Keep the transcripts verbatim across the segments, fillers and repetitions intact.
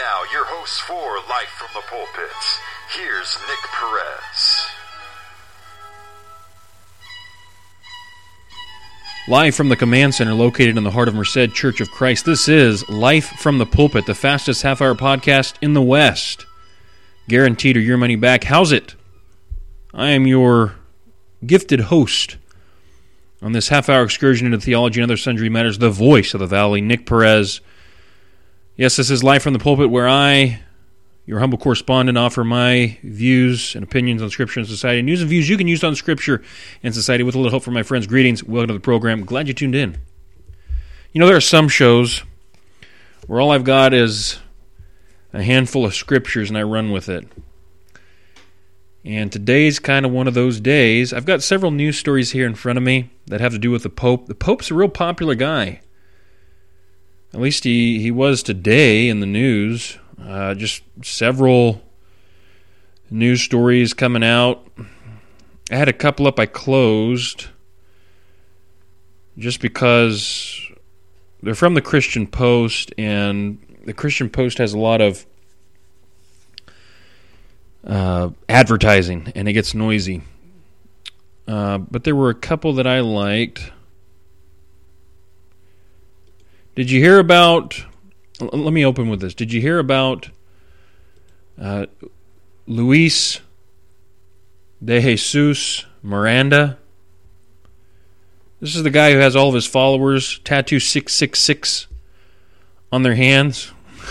now, your host for Life from the Pulpits. Here's Nick Perez. Live from the Command Center located in the heart of Merced Church of Christ, this is Life from the Pulpit, the fastest half-hour podcast in the West. Guaranteed or your money back. How's it? I am your gifted host on this half-hour excursion into theology and other sundry matters, the voice of the Valley, Nick Perez. Yes, this is Live from the Pulpit, where I, your humble correspondent, offer my views and opinions on Scripture and society, news and views you can use on Scripture and society with a little help from my friends. Greetings. Welcome to the program. Glad you tuned in. You know, there are some shows where all I've got is a handful of Scriptures and I run with it. And today's kind of one of those days. I've got several news stories here in front of me that have to do with the Pope. The Pope's a real popular guy. At least he, he was today in the news. Uh, just several news stories coming out. I had a couple up I closed just because they're from the Christian Post, and the Christian Post has a lot of uh, advertising, and it gets noisy. Uh, but there were a couple that I liked. Did you hear about, let me open with this. Did you hear about uh, Luis de Jesus Miranda? This is the guy who has all of his followers tattoo six six six on their hands.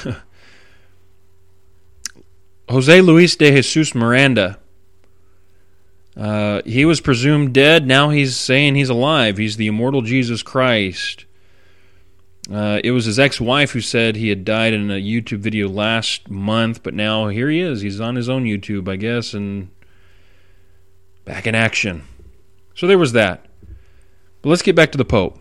Jose Luis de Jesus Miranda. Uh, he was presumed dead. Now he's saying he's alive. He's the immortal Jesus Christ. Uh, it was his ex-wife who said he had died in a YouTube video last month, but now here he is. He's on his own YouTube, I guess, and back in action. So there was that. But let's get back to the Pope.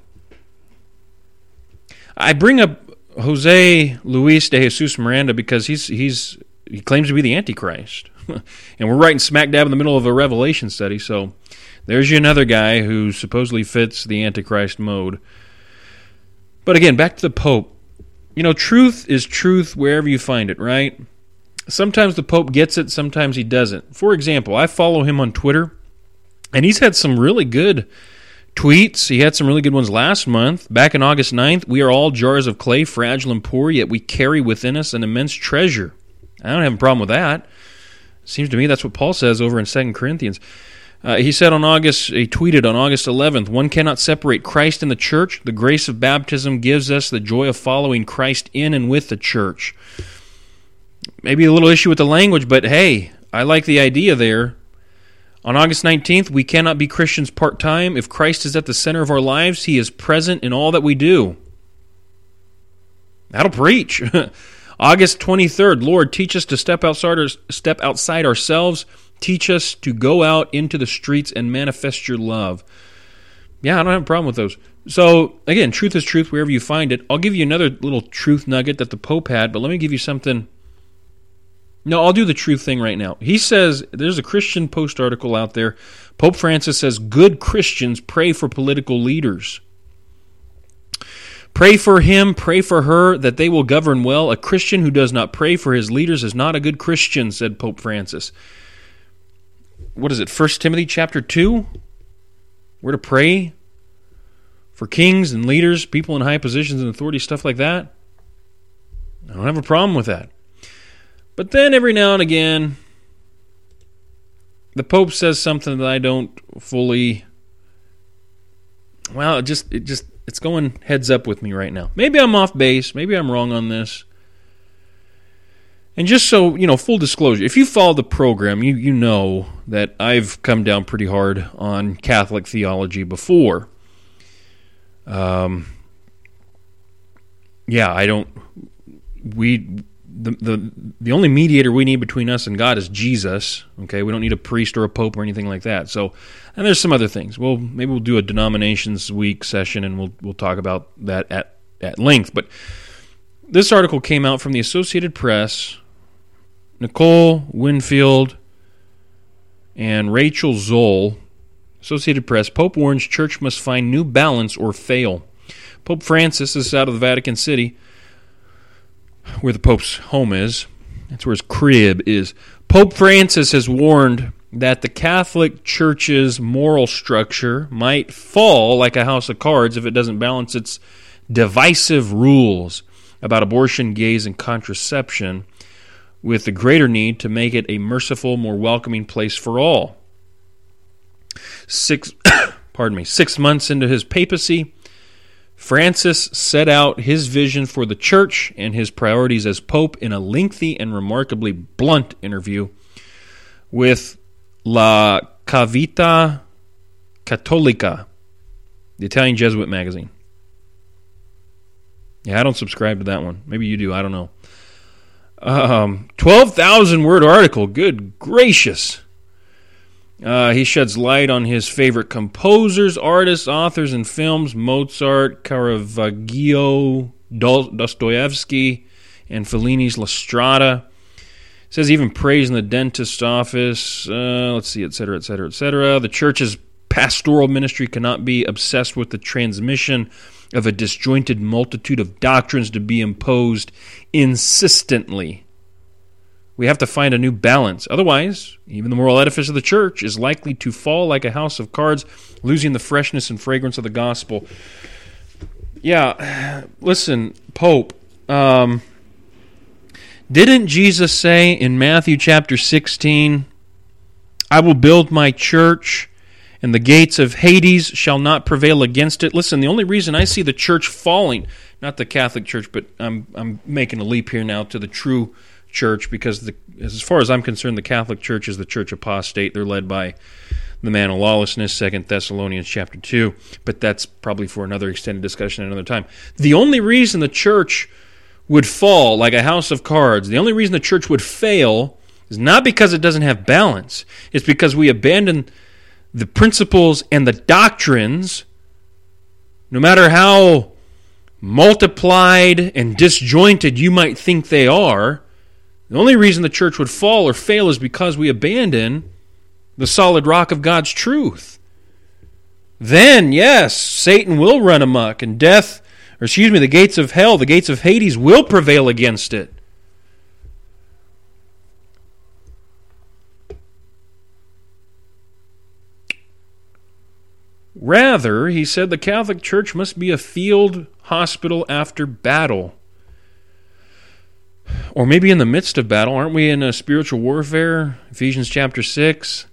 I bring up Jose Luis de Jesus Miranda because he's he's he claims to be the Antichrist. And we're right in smack dab in the middle of a Revelation study, so there's you another guy who supposedly fits the Antichrist mode. But again, back to the Pope. You know, truth is truth wherever you find it, right? Sometimes the Pope gets it, sometimes he doesn't. For example, I follow him on Twitter, and he's had some really good tweets. He had some really good ones last month. Back on August ninth, we are all jars of clay, fragile and poor, yet we carry within us an immense treasure. I don't have a problem with that. Seems to me that's what Paul says over in Second Corinthians. Uh, he said on August, he tweeted on August eleventh, one cannot separate Christ and the church. The grace of baptism gives us the joy of following Christ in and with the church. Maybe a little issue with the language, but hey, I like the idea there. On August nineteenth, we cannot be Christians part-time. If Christ is at the center of our lives, He is present in all that we do. That'll preach. August twenty-third, Lord, teach us to step outside, our, step outside ourselves. Teach us to go out into the streets and manifest your love. Yeah, I don't have a problem with those. So, again, truth is truth wherever you find it. I'll give you another little truth nugget that the Pope had, but let me give you something. No, I'll do the truth thing right now. He says, there's a Christian Post article out there. Pope Francis says, good Christians pray for political leaders. Pray for him, pray for her, that they will govern well. A Christian who does not pray for his leaders is not a good Christian, said Pope Francis. What is it, First Timothy chapter two? We're to pray for kings and leaders, people in high positions and authority, stuff like that. I don't have a problem with that. But then every now and again, the Pope says something that I don't fully, well, it just, it just, it's going heads up with me right now. Maybe I'm off base, maybe I'm wrong on this. And just so, you know, full disclosure, if you follow the program, you, you know that I've come down pretty hard on Catholic theology before. Um, yeah, I don't, we, the, the, the only mediator we need between us and God is Jesus, okay? We don't need a priest or a pope or anything like that. So, and there's some other things. Well, maybe we'll do a denominations week session and we'll, we'll talk about that at, at length. But this article came out from the Associated Press. Nicole Winfield and Rachel Zoll, Associated Press, Pope warns church must find new balance or fail. Pope Francis, this is out of the Vatican City, where the Pope's home is. That's where his crib is. Pope Francis has warned that the Catholic Church's moral structure might fall like a house of cards if it doesn't balance its divisive rules about abortion, gays, and contraception with the greater need to make it a merciful, more welcoming place for all. Six, pardon me, six months into his papacy, Francis set out his vision for the Church and his priorities as Pope in a lengthy and remarkably blunt interview with La Cavita Cattolica, the Italian Jesuit magazine. Yeah, I don't subscribe to that one. Maybe you do, I don't know. Um, twelve thousand word article, good gracious. Uh, he sheds light on his favorite composers, artists, authors, and films: Mozart, Caravaggio, Dostoevsky, and Fellini's La Strada. It says even praising the dentist's office. Uh, let's see, et cetera, et cetera, et cetera. The Church's pastoral ministry cannot be obsessed with the transmission of a disjointed multitude of doctrines to be imposed insistently. We have to find a new balance. Otherwise, even the moral edifice of the Church is likely to fall like a house of cards, losing the freshness and fragrance of the gospel. Yeah, listen, Pope, um, didn't Jesus say in Matthew chapter sixteen, I will build my church, and the gates of Hades shall not prevail against it? Listen, the only reason I see the Church falling, not the Catholic Church, but I'm I'm making a leap here now to the true Church, because the, as far as I'm concerned, the Catholic Church is the church apostate. They're led by the man of lawlessness, Second Thessalonians chapter two, but that's probably for another extended discussion at another time. The only reason the Church would fall like a house of cards, the only reason the Church would fail is not because it doesn't have balance. It's because we abandon the principles and the doctrines, no matter how multiplied and disjointed you might think they are. The only reason the Church would fall or fail is because we abandon the solid rock of God's truth. Then, yes, Satan will run amok, and death, or excuse me, the gates of hell, the gates of Hades will prevail against it. Rather, he said, the Catholic Church must be a field hospital after battle. Or maybe in the midst of battle. Aren't we in a spiritual warfare? Ephesians chapter six.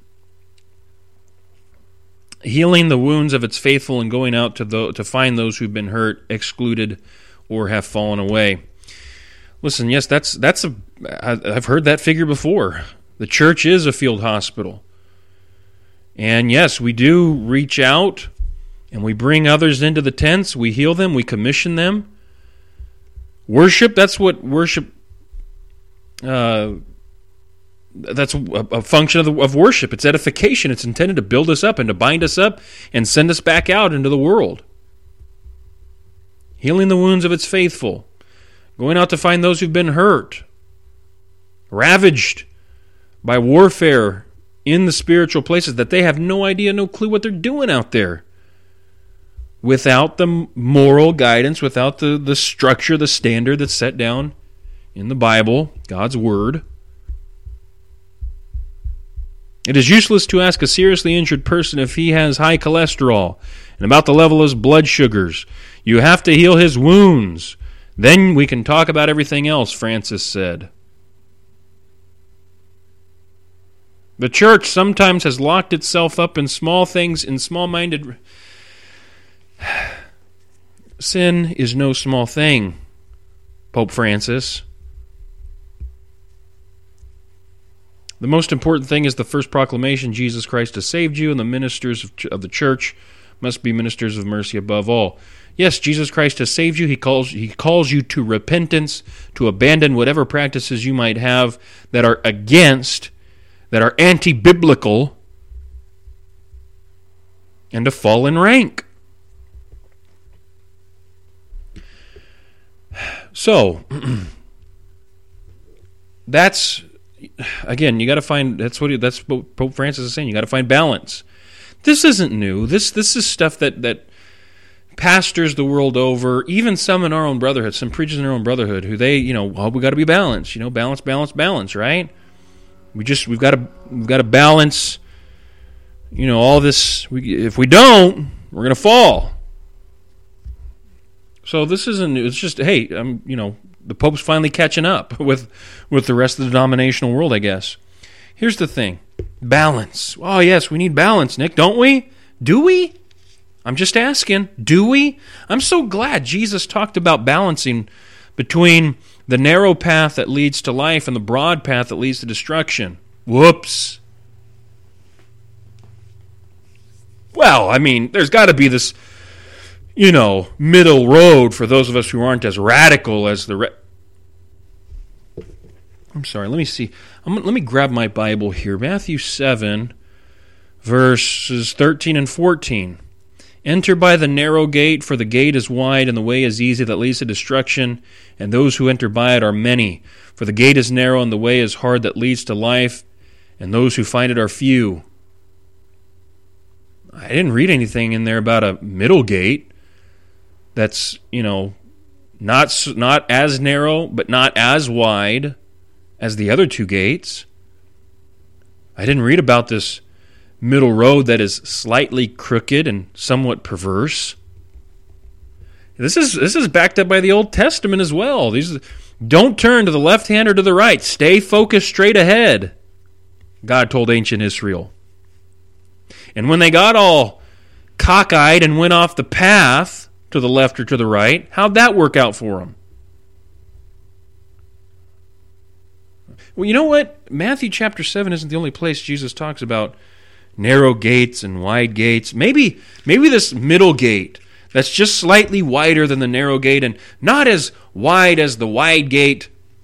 Healing the wounds of its faithful and going out to the, to find those who've been hurt, excluded, or have fallen away. Listen, yes, that's that's a. I've heard that figure before. The church is a field hospital. And yes, we do reach out and we bring others into the tents. We heal them. We commission them. Worship, that's what worship, uh, that's a, a function of, the, of worship. It's edification. It's intended to build us up and to bind us up and send us back out into the world. Healing the wounds of its faithful. Going out to find those who've been hurt, ravaged by warfare in the spiritual places that they have no idea, no clue what they're doing out there. Without the moral guidance, without the, the structure, the standard that's set down in the Bible, God's Word. It is useless to ask a seriously injured person if he has high cholesterol and about the level of his blood sugars. You have to heal his wounds. Then we can talk about everything else, Francis said. The church sometimes has locked itself up in small things, in small-minded... Sin is no small thing, Pope Francis. The most important thing is the first proclamation, Jesus Christ has saved you, and the ministers of, of the church must be ministers of mercy above all. Yes, Jesus Christ has saved you. He calls, he calls you to repentance, to abandon whatever practices you might have that are against, that are anti-biblical, and to fall in rank. So, that's, again, you got to find, that's what that's what Pope Francis is saying, you got to find balance. This isn't new. This this is stuff that, that pastors the world over, even some in our own brotherhood, some preachers in our own brotherhood, who they, you know, well, we got to be balanced, you know, balance, balance, balance, right? We just we've got to we've got to balance, you know, all this. We, if we don't, we're going to fall. So this isn't. It's just, hey, I'm, you know, the Pope's finally catching up with with the rest of the denominational world, I guess. Here's the thing: balance. Oh yes, we need balance, Nick, don't we? Do we? I'm just asking. Do we? I'm so glad Jesus talked about balancing between the narrow path that leads to life and the broad path that leads to destruction. Whoops. Well, I mean, there's got to be this, you know, middle road for those of us who aren't as radical as the... Re- I'm sorry, let me see. I'm, let me grab my Bible here. Matthew seven, verses thirteen and fourteen. Enter by the narrow gate, for the gate is wide and the way is easy that leads to destruction, and those who enter by it are many. For the gate is narrow and the way is hard that leads to life, and those who find it are few. I didn't read anything in there about a middle gate that's, you know, not not as narrow, but not as wide as the other two gates. I didn't read about this middle road that is slightly crooked and somewhat perverse. This is this is backed up by the Old Testament as well. These don't turn to the left hand or to the right. Stay focused straight ahead, God told ancient Israel. And when they got all cockeyed and went off the path to the left or to the right, how'd that work out for them? Well, you know what? Matthew chapter seven isn't the only place Jesus talks about narrow gates and wide gates. Maybe maybe this middle gate that's just slightly wider than the narrow gate and not as wide as the wide gate.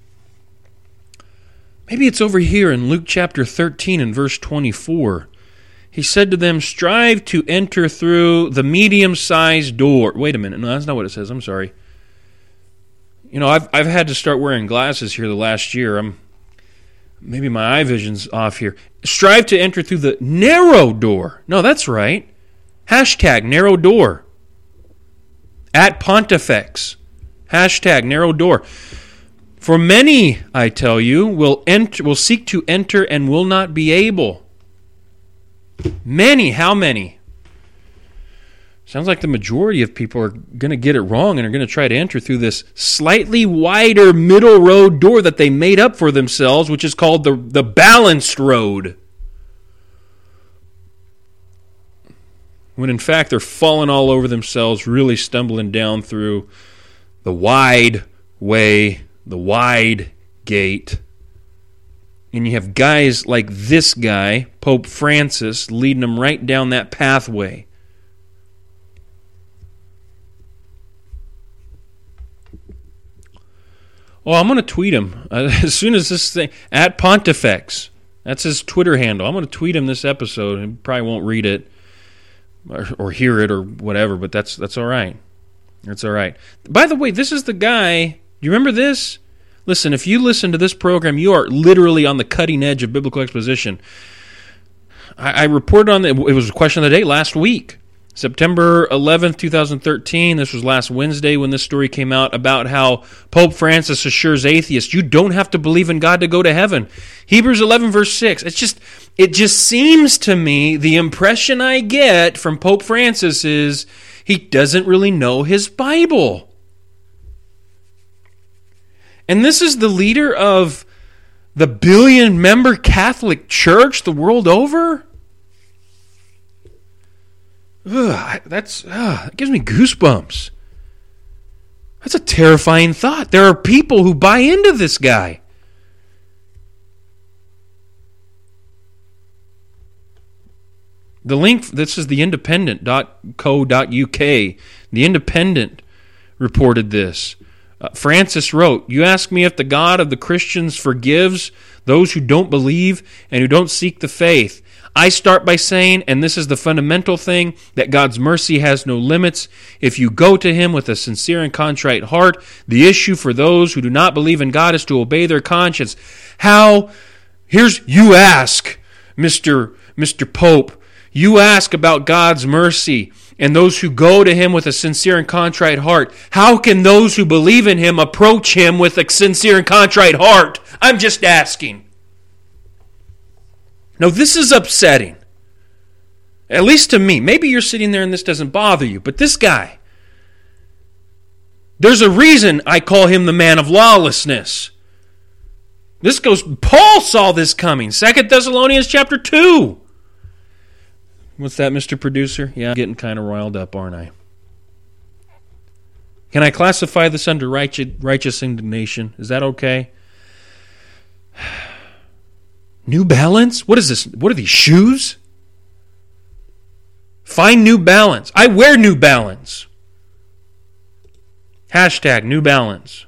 Maybe it's over here in Luke chapter thirteen and verse twenty-four. He said to them, strive to enter through the medium-sized door. Wait a minute. No, that's not what it says. I'm sorry. You know, I've I've had to start wearing glasses here the last year. I'm Maybe my eye vision's off here. Strive to enter through the narrow door. No, that's right. Hashtag narrow door. At Pontifex. Hashtag narrow door. For many, I tell you, will enter, will seek to enter and will not be able. Many, how many? Sounds like the majority of people are going to get it wrong and are going to try to enter through this slightly wider middle road door that they made up for themselves, which is called the, the balanced road. When in fact they're falling all over themselves, really stumbling down through the wide way, the wide gate. And you have guys like this guy, Pope Francis, leading them right down that pathway. Oh, I'm going to tweet him uh, as soon as this thing, at Pontifex. That's his Twitter handle. I'm going to tweet him this episode. He probably won't read it or, or hear it or whatever, but that's that's all right. That's all right. By the way, this is the guy, do you remember this? Listen, if you listen to this program, you are literally on the cutting edge of biblical exposition. I, I reported on, the, it was a question of the day last week. September eleventh, twenty thirteen, this was last Wednesday when this story came out, about how Pope Francis assures atheists, you don't have to believe in God to go to heaven. Hebrews eleven, verse six. It's just, it just seems to me, the impression I get from Pope Francis is he doesn't really know his Bible. And this is the leader of the billion-member Catholic Church the world over? Ugh, that's ugh, that gives me goosebumps. That's a terrifying thought. There are people who buy into this guy. The link, this is the independent dot co dot U K. The Independent reported this. Uh, Francis wrote, you ask me if the God of the Christians forgives those who don't believe and who don't seek the faith. I start by saying, and this is the fundamental thing, that God's mercy has no limits. If you go to Him with a sincere and contrite heart, the issue for those who do not believe in God is to obey their conscience. How? Here's, you ask, Mister Mister Pope, you ask about God's mercy. and those who go to him with a sincere and contrite heart. How can those who believe in him approach him with a sincere and contrite heart? I'm just asking. Now, this is upsetting. At least to me. Maybe you're sitting there and this doesn't bother you, but this guy, there's a reason I call him the man of lawlessness. This goes, Paul saw this coming. Second Thessalonians chapter two. What's that, Mister Producer? Yeah, I'm getting kind of riled up, aren't I? Can I classify this under righteous, righteous indignation? Is that okay? New Balance? What is this? What are these, shoes? Find New Balance. I wear New Balance. Hashtag New Balance.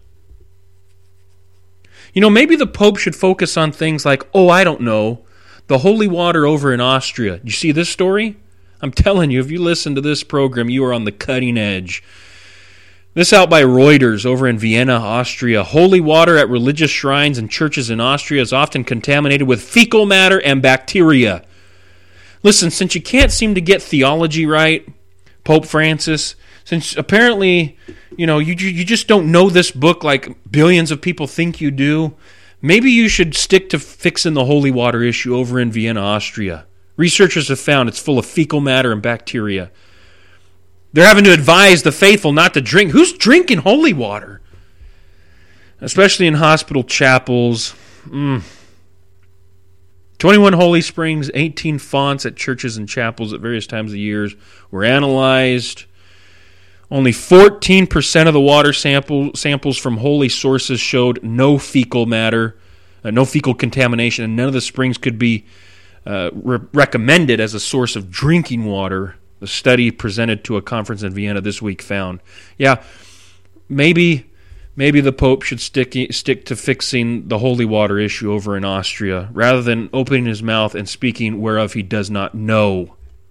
You know, maybe the Pope should focus on things like, oh, I don't know, the holy water over in Austria. You see this story? I'm telling you, if you listen to this program, you are on the cutting edge. This out by Reuters over in Vienna, Austria. Holy water at religious shrines and churches in Austria is often contaminated with fecal matter and bacteria. Listen, since you can't seem to get theology right, Pope Francis, since apparently, you know, you you just don't know this book like billions of people think you do, maybe you should stick to fixing the holy water issue over in Vienna, Austria. Researchers have found it's full of fecal matter and bacteria. They're having to advise the faithful not to drink. Who's drinking holy water? Especially in hospital chapels. Mm. twenty-one holy springs, eighteen fonts at churches and chapels at various times of the years were analyzed. Only fourteen percent of the water sample, samples from holy sources showed no fecal matter, uh, no fecal contamination, and none of the springs could be uh, re- recommended as a source of drinking water. The study presented to a conference in Vienna this week found. Yeah, maybe maybe the Pope should stick stick to fixing the holy water issue over in Austria rather than opening his mouth and speaking whereof he does not know.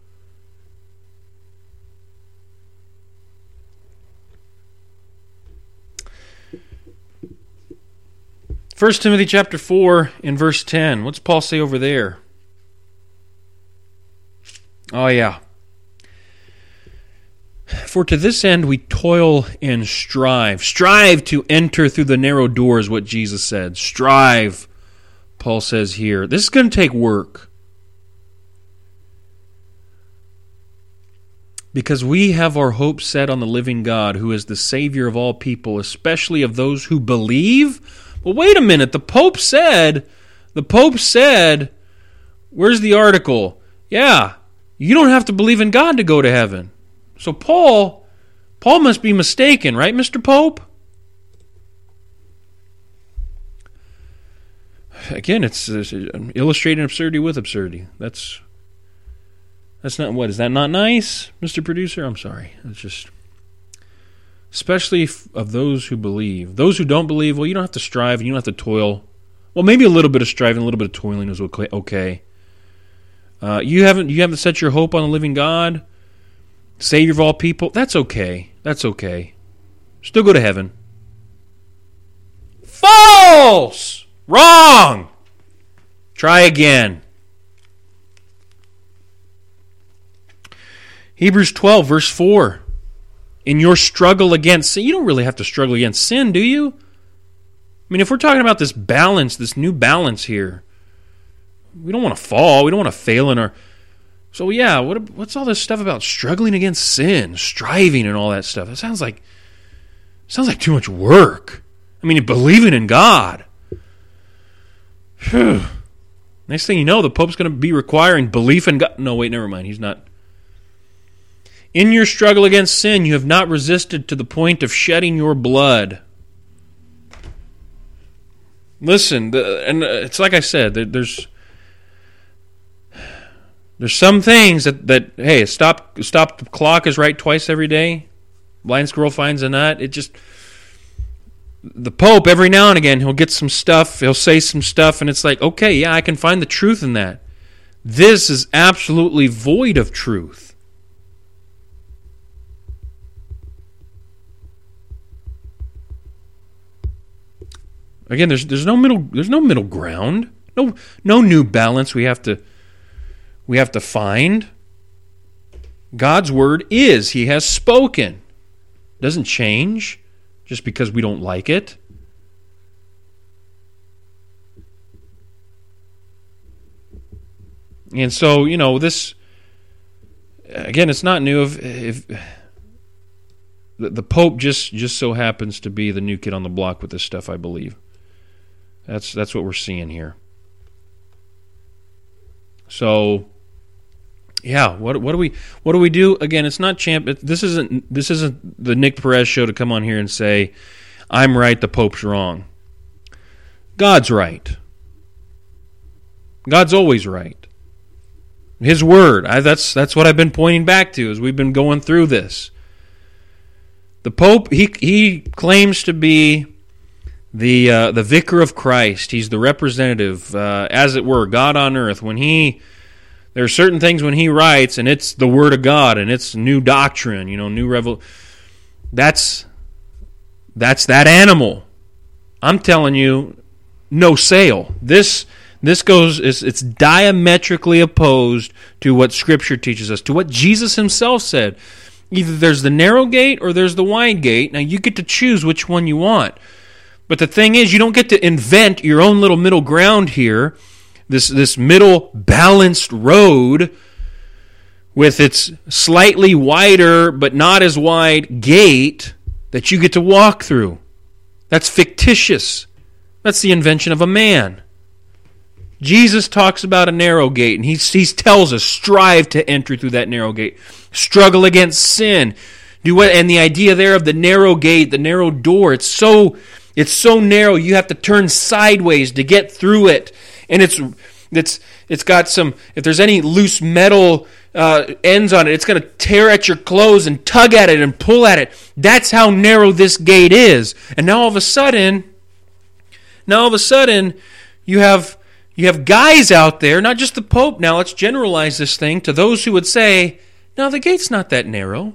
First Timothy chapter four in verse ten. What's Paul say over there? Oh yeah. For to this end we toil and strive. Strive to enter through the narrow door is what Jesus said. Strive, Paul says here. This is going to take work. Because we have our hope set on the living God, who is the Savior of all people, especially of those who believe. Well, wait a minute. The Pope said, the Pope said, where's the article? Yeah, you don't have to believe in God to go to heaven. So Paul, Paul must be mistaken, right, Mister Pope? Again, it's, it's illustrating absurdity with absurdity. That's that's not what is that not nice, Mister Producer? I'm sorry. It's just, especially of those who believe. Those who don't believe, well, you don't have to strive and you don't have to toil. Well, maybe a little bit of striving, a little bit of toiling is okay. Uh, you haven't you haven't set your hope on the living God, Savior of all people. That's okay. That's okay. Still go to heaven. False! Wrong! Try again. Hebrews twelve, verse four. In your struggle against sin, you don't really have to struggle against sin, do you? I mean, if we're talking about this balance, this new balance here, we don't want to fall. We don't want to fail in our... So yeah, what, what's all this stuff about struggling against sin, striving and all that stuff? It sounds like sounds like too much work. I mean, believing in God. Whew. Next thing you know, the Pope's going to be requiring belief in God. No, wait, never mind. He's not. In your struggle against sin, you have not resisted to the point of shedding your blood. Listen, the, and it's like I said, there, there's there's some things that, that hey, stop stop clock is right twice every day. Blind squirrel finds a nut. It just, the Pope, every now and again, he'll get some stuff, he'll say some stuff, and it's like, okay, yeah, I can find the truth in that. This is absolutely void of truth. Again, there's there's no middle there's no middle ground. No no new balance we have to we have to find. God's word is. He has spoken. It doesn't change just because we don't like it. And so, you know, this, again, it's not new. If, if the, the Pope just, just so happens to be the new kid on the block with this stuff, I believe. That's that's what we're seeing here. So, yeah, what what do we what do we do? Again, it's not champ. This isn't this isn't the Nick Perez show to come on here and say, I'm right, the Pope's wrong. God's right. God's always right. His word. I, that's that's what I've been pointing back to as we've been going through this. The Pope, he he claims to be the uh, the vicar of Christ. He's the representative, uh, as it were, God on earth. When he, there are certain things when he writes, and it's the word of God, and it's new doctrine, you know, new revel. That's that's that animal. I'm telling you, no sale. This this goes. It's, it's diametrically opposed to what Scripture teaches us, to what Jesus Himself said. Either there's the narrow gate or there's the wide gate. Now you get to choose which one you want. But the thing is, you don't get to invent your own little middle ground here, this this middle balanced road with its slightly wider but not as wide gate that you get to walk through. That's fictitious. That's the invention of a man. Jesus talks about a narrow gate, and he, he tells us, strive to enter through that narrow gate. Struggle against sin. Do what? And the idea there of the narrow gate, the narrow door, it's so... It's so narrow, you have to turn sideways to get through it. And it's it's it's got some, if there's any loose metal uh, ends on it, it's going to tear at your clothes and tug at it and pull at it. That's how narrow this gate is. And now all of a sudden, now all of a sudden, you have you have guys out there, not just the Pope. Now let's generalize this thing to those who would say, no, the gate's not that narrow.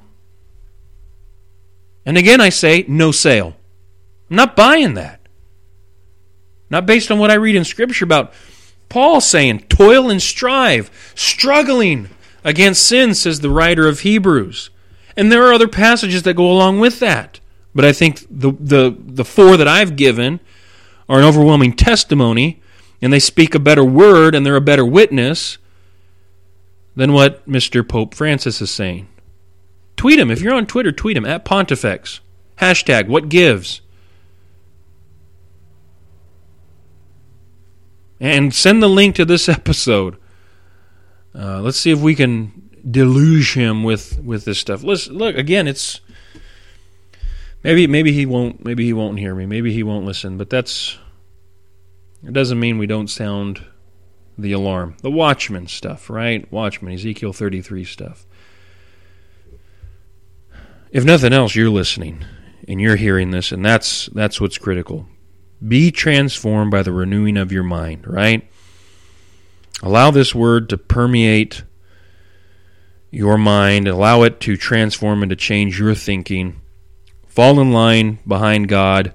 And again I say, no sale. I'm not buying that. Not based on what I read in Scripture about Paul saying, toil and strive, struggling against sin, says the writer of Hebrews. And there are other passages that go along with that. But I think the the, the four that I've given are an overwhelming testimony, and they speak a better word, and they're a better witness than what Mister Pope Francis is saying. Tweet him. If you're on Twitter, tweet him, at Pontifex. Hashtag, what gives? And send the link to this episode. Uh, let's see if we can deluge him with, with this stuff. Listen, look, again, it's maybe maybe he won't maybe he won't hear me. Maybe he won't listen. But that's it doesn't mean we don't sound the alarm. The Watchman stuff, right? Watchman, Ezekiel thirty-three stuff. If nothing else, you're listening and you're hearing this, and that's that's what's critical. Be transformed by the renewing of your mind, right? Allow this word to permeate your mind. Allow it to transform and to change your thinking. Fall in line behind God.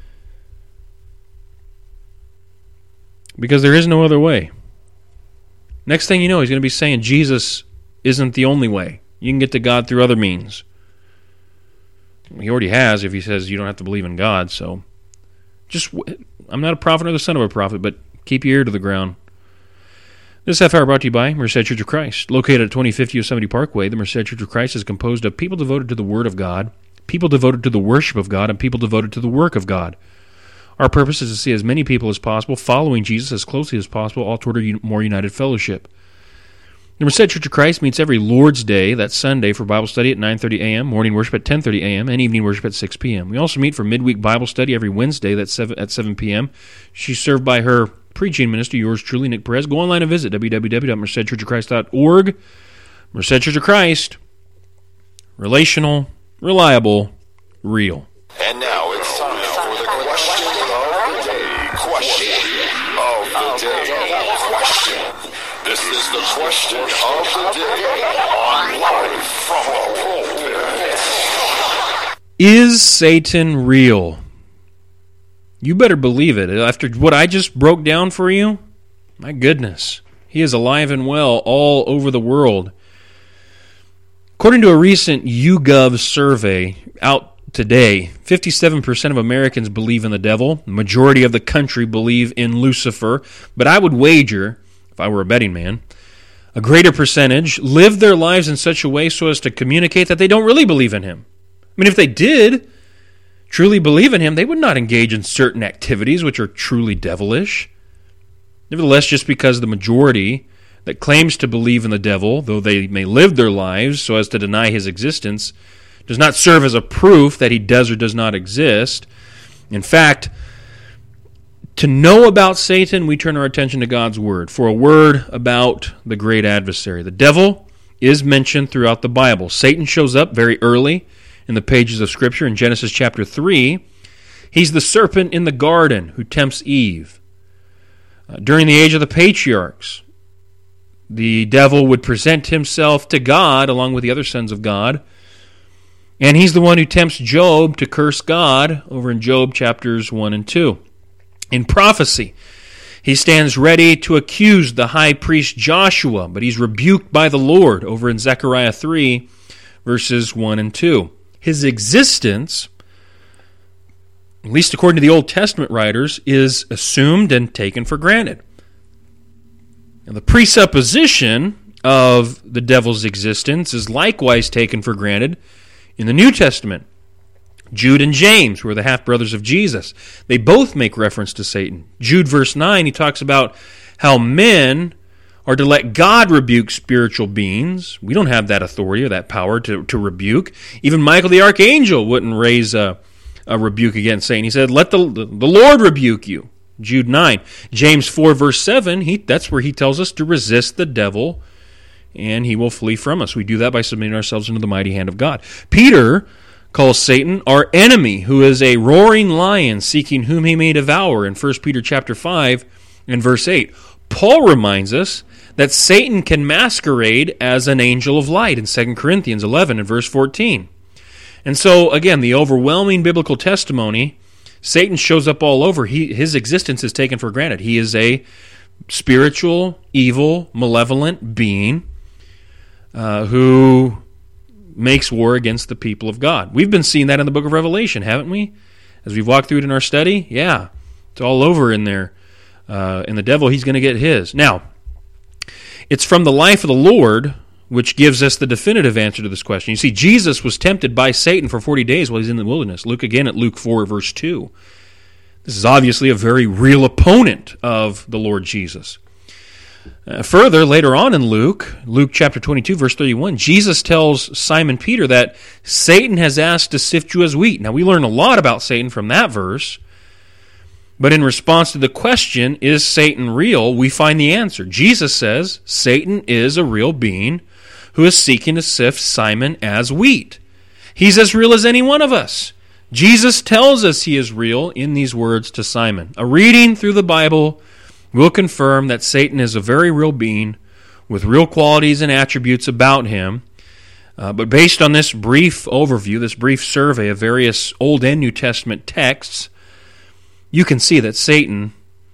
Because there is no other way. Next thing you know, he's going to be saying Jesus isn't the only way. You can get to God through other means. He already has if he says you don't have to believe in God, so... Just, I'm not a prophet or the son of a prophet, but keep your ear to the ground. This half hour brought to you by Merced Church of Christ. Located at twenty fifty Yosemite Parkway, the Merced Church of Christ is composed of people devoted to the Word of God, people devoted to the worship of God, and people devoted to the work of God. Our purpose is to see as many people as possible following Jesus as closely as possible, all toward a more united fellowship. The Merced Church of Christ meets every Lord's Day, that's Sunday, for Bible study at nine thirty a.m., morning worship at ten thirty a.m., and evening worship at six p.m. We also meet for midweek Bible study every Wednesday that's seven, at seven p.m. She's served by her preaching minister, yours truly, Nick Perez. Go online and visit w w w dot merced church of christ dot org. Merced Church of Christ. Relational, reliable, real. And now it's time for the question of the day. Question of the day. Question. This is the question of the day on Live from the Pulpit. Is Satan real? You better believe it. After what I just broke down for you, my goodness, he is alive and well all over the world. According to a recent YouGov survey out today, fifty-seven percent of Americans believe in the devil. The majority of the country believe in Lucifer. But I would wager, if I were a betting man, a greater percentage live their lives in such a way so as to communicate that they don't really believe in him. I mean, if they did truly believe in him, they would not engage in certain activities which are truly devilish. Nevertheless, just because the majority that claims to believe in the devil, though they may live their lives so as to deny his existence, does not serve as a proof that he does or does not exist. In fact, to know about Satan, we turn our attention to God's Word. For a word about the great adversary. The devil is mentioned throughout the Bible. Satan shows up very early in the pages of Scripture. In Genesis chapter three, he's the serpent in the garden who tempts Eve. Uh, during the age of the patriarchs, the devil would present himself to God along with the other sons of God. And he's the one who tempts Job to curse God over in Job chapters one and two. In prophecy, he stands ready to accuse the high priest Joshua, but he's rebuked by the Lord over in Zechariah three, verses one and two. His existence, at least according to the Old Testament writers, is assumed and taken for granted. And the presupposition of the devil's existence is likewise taken for granted in the New Testament. Jude and James were the half-brothers of Jesus. They both make reference to Satan. Jude verse nine, he talks about how men are to let God rebuke spiritual beings. We don't have that authority or that power to, to rebuke. Even Michael the archangel wouldn't raise a, a rebuke against Satan. He said, let the, the Lord rebuke you. Jude nine. James four verse seven, he, that's where he tells us to resist the devil and he will flee from us. We do that by submitting ourselves into the mighty hand of God. Peter calls Satan our enemy, who is a roaring lion seeking whom he may devour in First Peter chapter five and verse eight. Paul reminds us that Satan can masquerade as an angel of light in Second Corinthians eleven and verse fourteen. And so, again, the overwhelming biblical testimony, Satan shows up all over. He, his existence is taken for granted. He is a spiritual, evil, malevolent being uh, who makes war against the people of God. We've been seeing that in the book of Revelation, haven't we? As we've walked through it in our study, yeah, it's all over in there. Uh, and the devil, he's going to get his. Now, it's from the life of the Lord which gives us the definitive answer to this question. You see, Jesus was tempted by Satan for forty days while he's in the wilderness. Look again at Luke four, verse two. This is obviously a very real opponent of the Lord Jesus. Uh, further, later on in Luke, Luke chapter twenty-two, verse thirty-one, Jesus tells Simon Peter that Satan has asked to sift you as wheat. Now, we learn a lot about Satan from that verse, but in response to the question, is Satan real, we find the answer. Jesus says Satan is a real being who is seeking to sift Simon as wheat. He's as real as any one of us. Jesus tells us he is real in these words to Simon. A reading through the Bible will confirm that Satan is a very real being with real qualities and attributes about him. Uh, but based on this brief overview, this brief survey of various Old and New Testament texts, you can see that Satan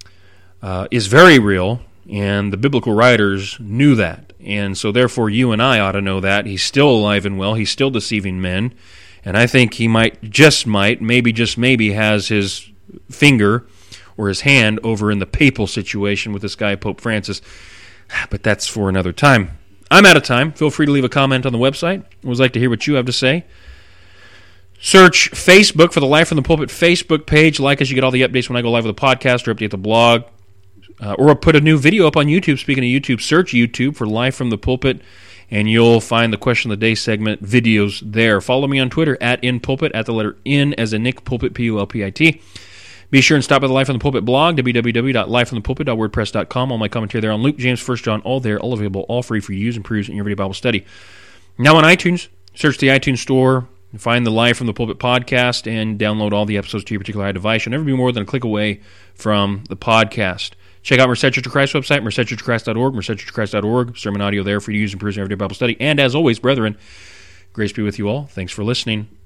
uh, is very real, and the biblical writers knew that. And so therefore you and I ought to know that. He's still alive and well. He's still deceiving men. And I think he might, just might, maybe just maybe has his finger or his hand over in the papal situation with this guy, Pope Francis. But that's for another time. I'm out of time. Feel free to leave a comment on the website. I always like to hear what you have to say. Search Facebook for the Live from the Pulpit Facebook page. Like us, you get all the updates when I go live with a podcast or update the blog. Uh, or put a new video up on YouTube. Speaking of YouTube, search YouTube for Live from the Pulpit, and you'll find the Question of the Day segment videos there. Follow me on Twitter, at InPulpit, at the letter N as in Nick, Pulpit, P U L P I T. Be sure and stop by the Live from the Pulpit blog, w w w dot live from the pulpit dot wordpress dot com. All my commentary there on Luke, James, First John, all there, all available, all free for you to use and peruse in your everyday Bible study. Now on iTunes, search the iTunes store, find the Live from the Pulpit podcast, and download all the episodes to your particular device. You'll never be more than a click away from the podcast. Check out Merced Church of Christ website, merced church of christ dot org, merced church of christ dot org, sermon audio there for you to use and peruse in your everyday Bible study. And as always, brethren, grace be with you all. Thanks for listening.